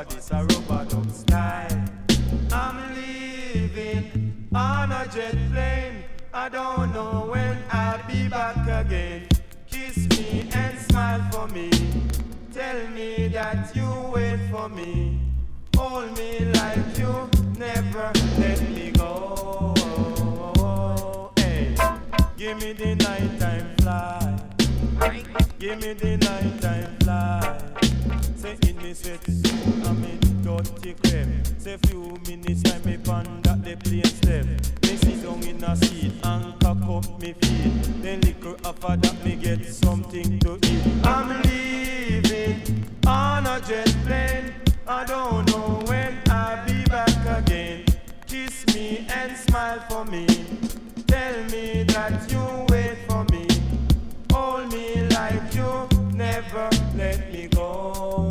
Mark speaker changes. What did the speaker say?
Speaker 1: for this a rubber duck style. I'm leaving on a jet plane. I don't know when I'll be back again. Kiss me and smile for me. Tell me that you wait for me. Hold me like you never let me go. Hey, give me the nighttime fly. Give me the nighttime fly. Say in me sweat suit, I'm in dirty crepe. Say few minutes time me pan that the plane step. Me sit down in a seat and cock up me feet. Then liquor after that me get something to eat. I'm leaving on a jet plane. I don't know when I'll be back again. Kiss me and smile for me. Tell me that you wait for me. Hold me like you never let me go.